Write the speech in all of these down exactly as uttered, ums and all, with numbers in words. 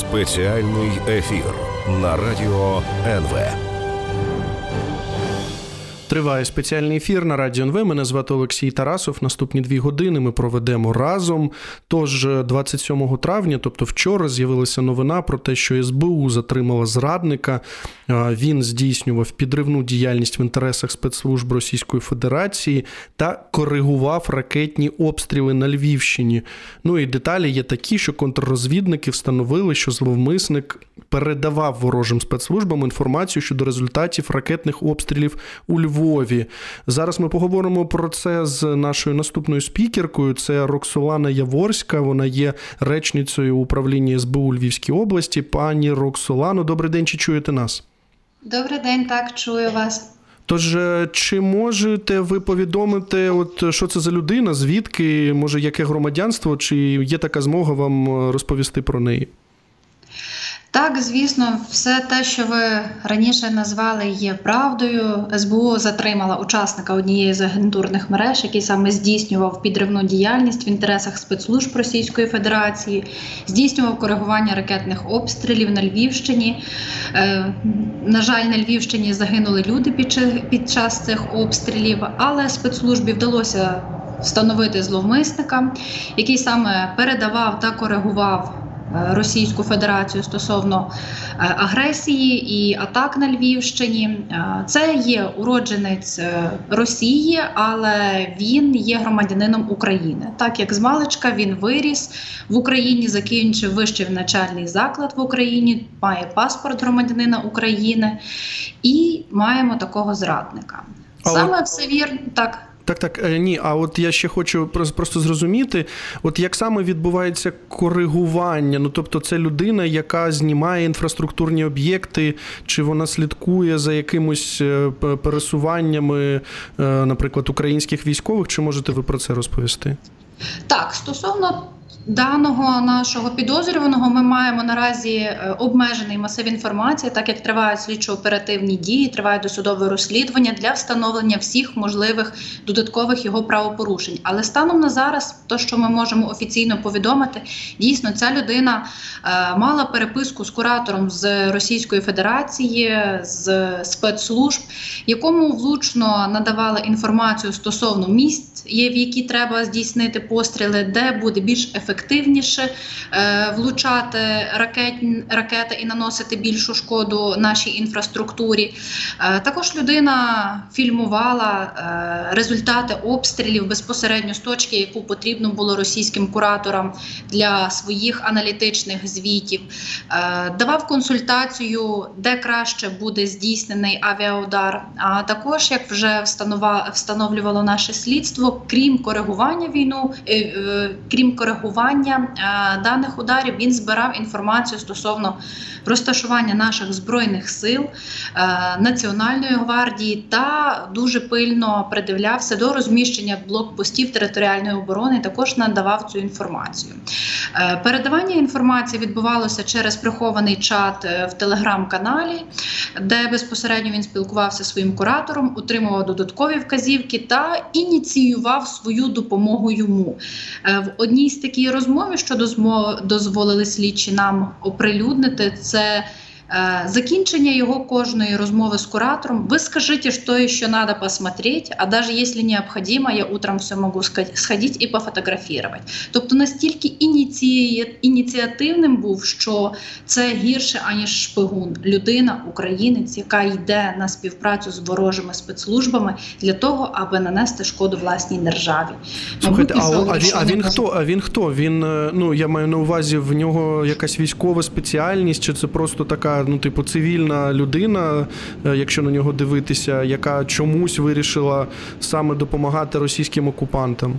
Спеціальний ефір на радіо ен ве. Триває спеціальний ефір на радіо ен ве. Мене звати Олексій Тарасов. Наступні дві години ми проведемо разом. Тож двадцять сьомого травня, тобто вчора, з'явилася новина про те, що ес бе у затримала зрадника. Він здійснював підривну діяльність в інтересах спецслужб Російської Федерації та коригував ракетні обстріли на Львівщині. Ну і деталі є такі, що контррозвідники встановили, що зловмисник передавав ворожим спецслужбам інформацію щодо результатів ракетних обстрілів у Львові. Зараз ми поговоримо про це з нашою наступною спікеркою. Це Роксолана Яворська, вона є речницею управління ес бе у Львівській області. Пані Роксолано, добрий день, чи чуєте нас? Добрий день, так, чую вас. Тож, чи можете ви повідомити, от що це за людина, звідки, може, яке громадянство, чи є така змога вам розповісти про неї? Так, звісно, все те, що ви раніше назвали, є правдою. ес бе у затримала учасника однієї з агентурних мереж, який саме здійснював підривну діяльність в інтересах спецслужб Російської Федерації, здійснював коригування ракетних обстрілів на Львівщині. Е, на жаль, на Львівщині загинули люди під, під час цих обстрілів, але спецслужбі вдалося встановити зловмисника, який саме передавав та коригував Російську Федерацію стосовно агресії і атак на Львівщині. Це є уродженець Росії, але він є громадянином України. Так як змалечка він виріс в Україні, закінчив вищий навчальний заклад в Україні, має паспорт громадянина України і маємо такого зрадника. Саме все вірно, так. Так, так, ні, а от я ще хочу просто зрозуміти, от як саме відбувається коригування, ну тобто це людина, яка знімає інфраструктурні об'єкти, чи вона слідкує за якимось пересуваннями, наприклад, українських військових, чи можете ви про це розповісти? Так, стосовно даного нашого підозрюваного ми маємо наразі обмежений масив інформації, так як тривають слідчо-оперативні дії, триває досудове розслідування для встановлення всіх можливих додаткових його правопорушень. Але станом на зараз, то, що ми можемо офіційно повідомити, дійсно ця людина е, мала переписку з куратором з Російської Федерації, з спецслужб, якому влучно надавали інформацію стосовно місць, в які треба здійснити постріли, де буде більш ефективно ефективніше е, влучати ракет, ракети і наносити більшу шкоду нашій інфраструктурі. Е, також людина фільмувала е, результати обстрілів безпосередньо з точки, яку потрібно було російським кураторам для своїх аналітичних звітів. Е, давав консультацію, де краще буде здійснений авіаудар. А також, як вже встановлювало наше слідство, крім коригування війну, е, е, крім коригування даних ударів, він збирав інформацію стосовно розташування наших Збройних сил, Національної гвардії та дуже пильно придивлявся до розміщення блокпостів територіальної оборони, також надавав цю інформацію. Передавання інформації відбувалося через прихований чат в телеграм-каналі, де безпосередньо він спілкувався зі своїм куратором, отримував додаткові вказівки та ініціював свою допомогу йому. В одній з таких розмові, що дозволили слідчі нам оприлюднити, це э, закінчення його кожної розмови з куратором. Ви скажите, що ще треба посмотреть, а навіть якщо необхідно, я утром все можу сходити і пофотографувати. Тобто настільки ініці... ініціативним був, що це гірше, аніж шпигун. Людина, українець, яка йде на співпрацю з ворожими спецслужбами для того, аби нанести шкоду власній державі. Слухайте, а, а, він, а він хто? А він хто? Він, ну, я маю на увазі, в нього якась військова спеціальність, чи це просто така, ну, типу, цивільна людина, якщо на нього дивитися, яка чомусь вирішила саме допомагати російським окупантам?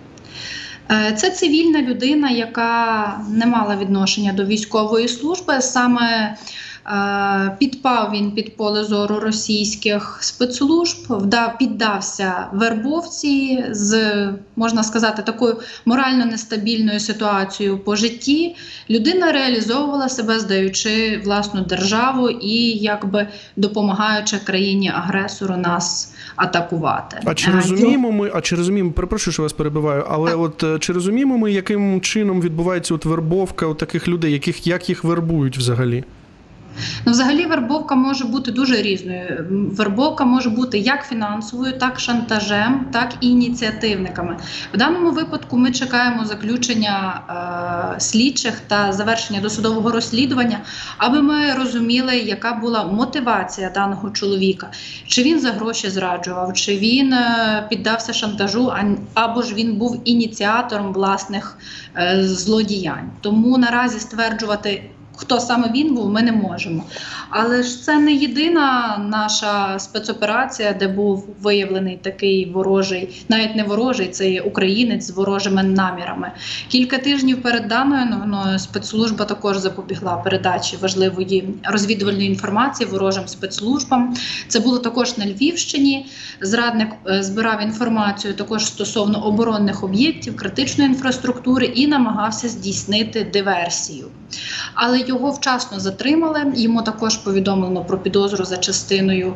Це цивільна людина, яка не мала відношення до військової служби. Саме Підпав він під поле зору російських спецслужб, вдав, піддався вербовці з, можна сказати, такою морально нестабільною ситуацією по житті. Людина реалізовувала себе, здаючи власну державу і якби допомагаючи країні-агресору нас атакувати. А чи розуміємо ми, а чи розуміємо, перепрошую, що вас перебиваю, але от чи розуміємо ми, яким чином відбувається от вербовка у таких людей, яких, як їх вербують взагалі? Ну, взагалі вербовка може бути дуже різною. Вербовка може бути як фінансовою, так шантажем, так і ініціативниками. В даному випадку ми чекаємо заключення е, слідчих та завершення досудового розслідування, аби ми розуміли, яка була мотивація даного чоловіка. Чи він за гроші зраджував, чи він е, піддався шантажу, або ж він був ініціатором власних е, злодіянь. Тому наразі стверджувати, хто саме він був, ми не можемо. Але ж це не єдина наша спецоперація, де був виявлений такий ворожий, навіть не ворожий, це є українець з ворожими намірами. Кілька тижнів перед даною новиною спецслужба також запобігла передачі важливої розвідувальної інформації ворожим спецслужбам. Це було також на Львівщині. Зрадник збирав інформацію також стосовно оборонних об'єктів, критичної інфраструктури і намагався здійснити диверсію. Але його вчасно затримали, йому також повідомлено про підозру за частиною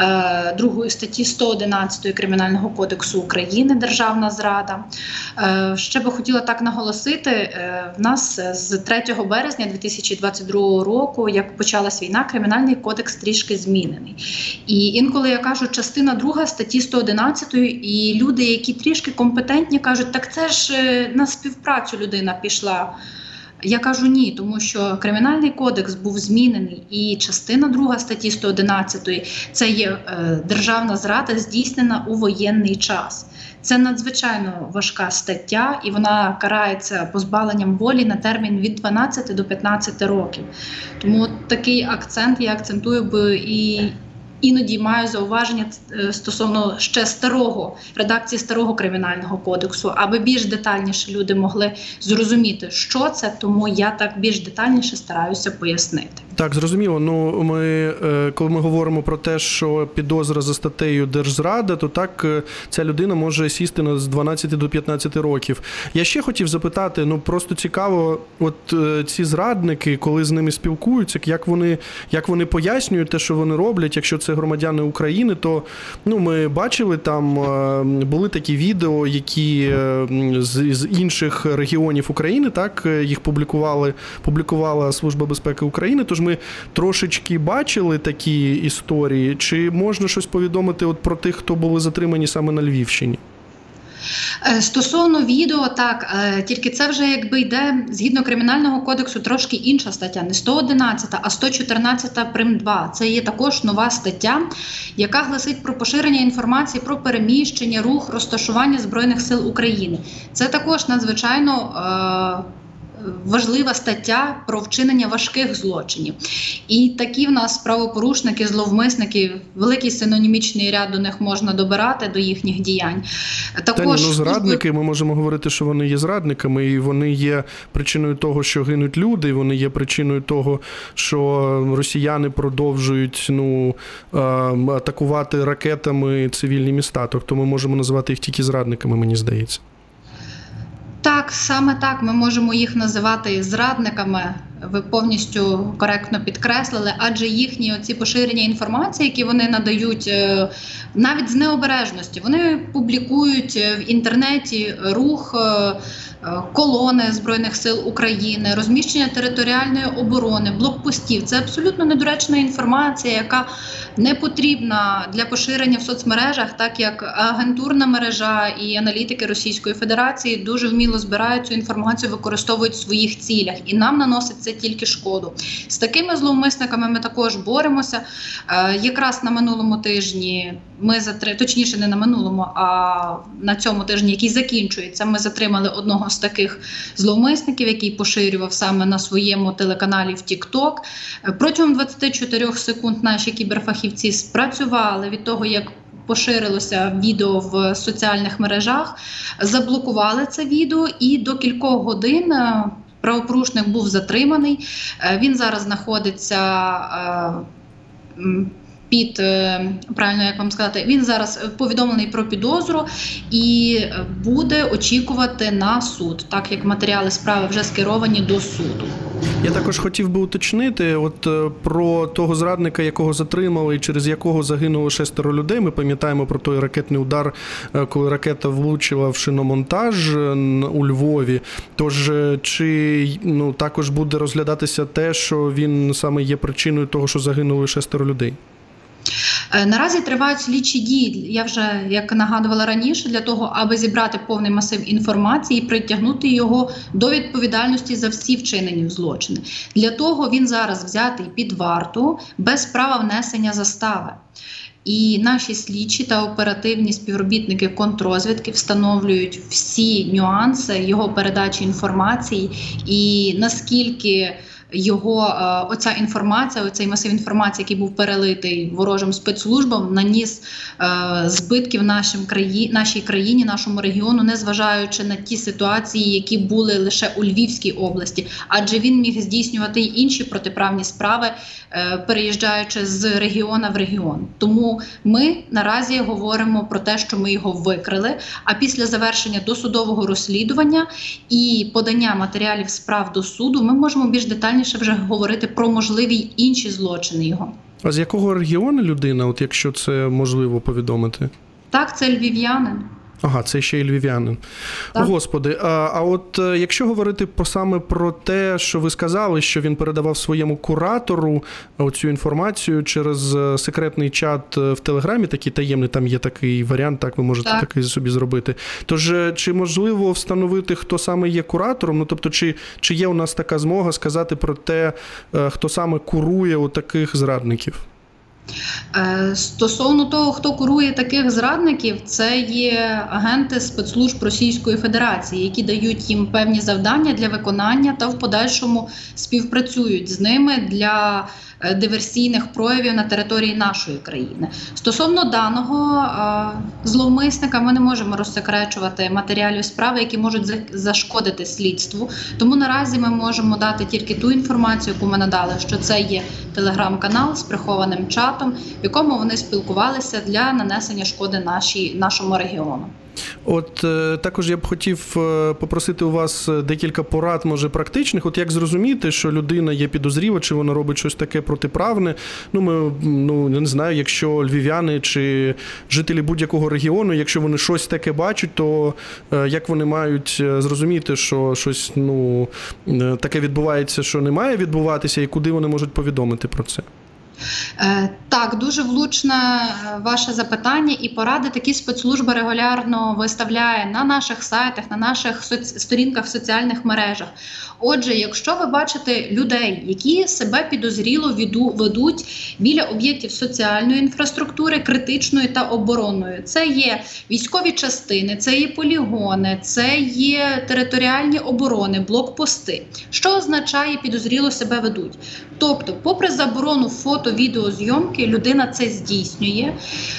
е, другої статті сто одинадцять Кримінального кодексу України «Державна зрада». Е, ще би хотіла так наголосити, е, в нас з третього березня дві тисячі двадцять другого року, як почалась війна, Кримінальний кодекс трішки змінений. І інколи я кажу, частина друга статті сто одинадцять, і люди, які трішки компетентні, кажуть, так це ж на співпрацю людина пішла. Я кажу ні, тому що Кримінальний кодекс був змінений, і частина друга статті сто одинадцять – це є е, державна зрада, здійснена у воєнний час. Це надзвичайно важка стаття, і вона карається позбавленням волі на термін від дванадцяти до п'ятнадцяти років. Тому такий акцент я акцентую, бо і іноді маю зауваження стосовно ще старого, редакції старого Кримінального кодексу, аби більш детальніше люди могли зрозуміти, що це, тому я так більш детальніше стараюся пояснити. Так, зрозуміло. Ну, ми, коли ми говоримо про те, що підозра за статтею держзрада, то так ця людина може сісти з дванадцяти до п'ятнадцяти років. Я ще хотів запитати, ну просто цікаво, от ці зрадники, коли з ними спілкуються, як вони, як вони пояснюють те, що вони роблять, якщо це громадяни України, то ну, ми бачили там, були такі відео, які з, з інших регіонів України, так, їх публікували, публікувала Служба безпеки України, тож ми трошечки бачили такі історії. Чи можна щось повідомити от про тих, хто були затримані саме на Львівщині? Стосовно відео, так, тільки це вже якби йде згідно Кримінального кодексу трошки інша стаття, не сто одинадцята, а сто чотирнадцята прим. два. Це є також нова стаття, яка гласить про поширення інформації про переміщення, рух, розташування Збройних сил України. Це також надзвичайно е- важлива стаття про вчинення важких злочинів. І такі в нас правопорушники, зловмисники, великий синонімічний ряд до них можна добирати, до їхніх діянь. Також Та ні, ну, зрадники, ми можемо говорити, що вони є зрадниками, і вони є причиною того, що гинуть люди, і вони є причиною того, що росіяни продовжують ну, атакувати ракетами цивільні міста. Тобто ми можемо називати їх тільки зрадниками, мені здається. Так, саме так ми можемо їх називати зрадниками. Ви повністю коректно підкреслили, адже їхні оці поширення інформації, які вони надають навіть з необережності, вони публікують в інтернеті рух колони Збройних сил України, розміщення територіальної оборони, блокпостів. Це абсолютно недоречна інформація, яка не потрібна для поширення в соцмережах, так як агентурна мережа і аналітики Російської Федерації дуже вміло збирають цю інформацію, використовують в своїх цілях. І нам наносить це тільки шкоду. З такими зловмисниками ми також боремося. Е, якраз на минулому тижні, ми затри... точніше не на минулому, а на цьому тижні, який закінчується, ми затримали одного з таких зловмисників, який поширював саме на своєму телеканалі в TikTok. Протягом двадцяти чотирьох секунд наші кіберфахівці спрацювали від того, як поширилося відео в соціальних мережах, заблокували це відео і до кількох годин правопорушник був затриманий. Він зараз знаходиться під, правильно як вам сказати, він зараз повідомлений про підозру і буде очікувати на суд, так як матеріали справи вже скеровані до суду. Я також хотів би уточнити, от про того зрадника, якого затримали і через якого загинуло шестеро людей. Ми пам'ятаємо про той ракетний удар, коли ракета влучила в шиномонтаж у Львові. Тож, чи ну, також буде розглядатися те, що він саме є причиною того, що загинули шестеро людей? Наразі тривають слідчі дії, я вже, як нагадувала раніше, для того, аби зібрати повний масив інформації і притягнути його до відповідальності за всі вчинені злочини. Для того він зараз взятий під варту без права внесення застави. І наші слідчі та оперативні співробітники контррозвідки встановлюють всі нюанси його передачі інформації і наскільки його оця інформація, оцей масив інформації, який був перелитий ворожим спецслужбам, наніс е, збитків нашим краї, нашій країні, нашому регіону, незважаючи на ті ситуації, які були лише у Львівській області. Адже він міг здійснювати й інші протиправні справи, е, переїжджаючи з регіону в регіон. Тому ми наразі говоримо про те, що ми його викрили, а після завершення досудового розслідування і подання матеріалів справ до суду ми можемо більш детальніше вже говорити про можливі інші злочини його. А з якого регіону людина, от якщо це можливо повідомити? Так, це львів'янин. Ага, це ще й львів'янин. Так. Господи, а, а от якщо говорити по, саме про те, що ви сказали, що він передавав своєму куратору оцю інформацію через секретний чат в Телеграмі, такий таємний, там є такий варіант, так ви можете так. такий собі зробити. Тож, чи можливо встановити, хто саме є куратором? Ну, тобто, чи, чи є у нас така змога сказати про те, хто саме курує у таких зрадників? Стосовно того, хто курує таких зрадників, це є агенти спецслужб Російської Федерації, які дають їм певні завдання для виконання та в подальшому співпрацюють з ними для диверсійних проявів на території нашої країни. Стосовно даного зловмисника, ми не можемо розсекречувати матеріалів справи, які можуть зашкодити слідству. Тому наразі ми можемо дати тільки ту інформацію, яку ми надали, що це є телеграм-канал з прихованим чатом, в якому вони спілкувалися для нанесення шкоди нашій, нашому регіону. От також я б хотів попросити у вас декілька порад, може, практичних. От як зрозуміти, що людина є підозріла, чи вона робить щось таке протиправне? Ну, ми, ну, не знаю, якщо львів'яни чи жителі будь-якого регіону, якщо вони щось таке бачать, то як вони мають зрозуміти, що щось, ну, таке відбувається, що не має відбуватися, і куди вони можуть повідомити про це? Так, дуже влучне ваше запитання, і поради такі спецслужба регулярно виставляє на наших сайтах, на наших соці... сторінках в соціальних мережах. Отже, якщо ви бачите людей, які себе підозріло ведуть біля об'єктів соціальної інфраструктури, критичної та оборонної, це є військові частини, це є полігони, це є територіальні оборони, блокпости. Що означає підозріло себе ведуть? Тобто, попри заборону фото-відеозйомки, людина це здійснює.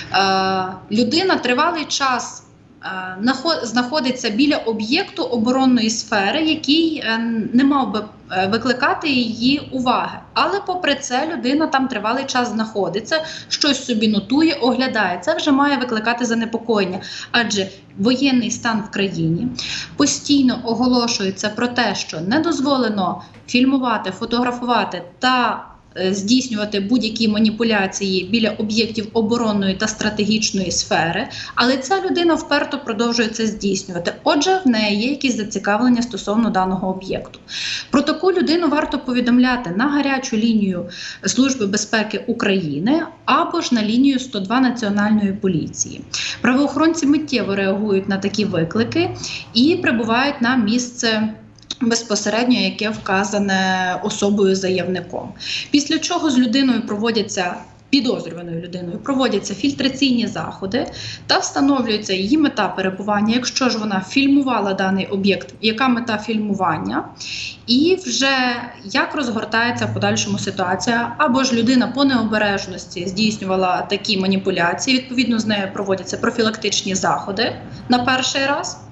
Людина тривалий час знаходиться біля об'єкту оборонної сфери, який не мав би викликати її уваги. Але попри це людина там тривалий час знаходиться, щось собі нотує, оглядає. Це вже має викликати занепокоєння, адже воєнний стан в країні постійно оголошується про те, що не дозволено фільмувати, фотографувати та здійснювати будь-які маніпуляції біля об'єктів оборонної та стратегічної сфери, але ця людина вперто продовжує це здійснювати. Отже, в неї є якісь зацікавлення стосовно даного об'єкту. Про таку людину варто повідомляти на гарячу лінію Служби безпеки України або ж на лінію сто два Національної поліції. Правоохоронці миттєво реагують на такі виклики і прибувають на місце безпосередньо, яке вказане особою-заявником. Після чого з людиною проводяться, підозрюваною людиною, проводяться фільтраційні заходи та встановлюється її мета перебування, якщо ж вона фільмувала даний об'єкт, яка мета фільмування, і вже як розгортається в подальшому ситуація, або ж людина по необережності здійснювала такі маніпуляції, відповідно з нею проводяться профілактичні заходи на перший раз,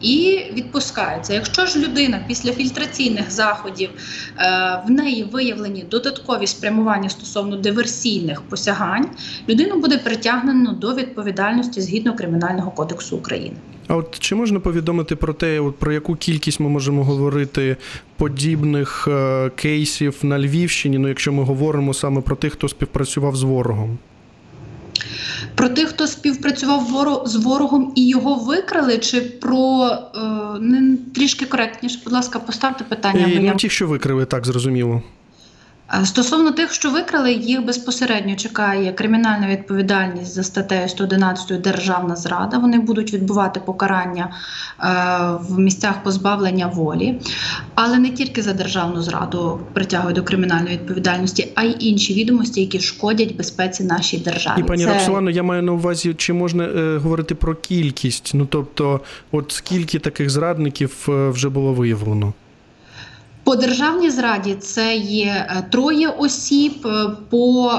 і відпускаються. Якщо ж людина після фільтраційних заходів в неї виявлені додаткові спрямування стосовно диверсійних посягань, людину буде притягнено до відповідальності згідно Кримінального кодексу України. А от чи можна повідомити про те, от про яку кількість ми можемо говорити подібних е, кейсів на Львівщині, ну якщо ми говоримо саме про тих, хто співпрацював з ворогом? Про тих, хто співпрацював з ворогом і його викрали, чи про е, не трішки коректніше, будь ласка, поставте питання. І, бо ну, я... ті, що викрили, так, зрозуміло. Стосовно тих, що викрали, їх безпосередньо чекає кримінальна відповідальність за статтею сто одинадцять «Державна зрада». Вони будуть відбувати покарання е, в місцях позбавлення волі. Але не тільки за державну зраду притягують до кримінальної відповідальності, а й інші відомості, які шкодять безпеці нашій державі. І, пані Це... Роксолано, я маю на увазі, чи можна е, говорити про кількість? Ну, тобто, от скільки таких зрадників е, вже було виявлено? По державній зраді це є троє осіб, по,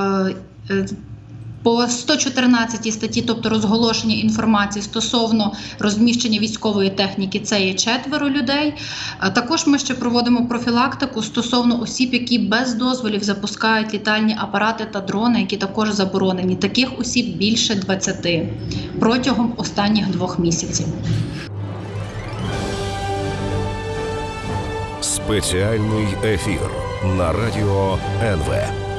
по сто чотирнадцятій статті, тобто розголошення інформації стосовно розміщення військової техніки, це є четверо людей. Також ми ще проводимо профілактику стосовно осіб, які без дозволів запускають літальні апарати та дрони, які також заборонені. Таких осіб більше двадцяти протягом останніх двох місяців. Спеціальний ефір на радіо ен ве.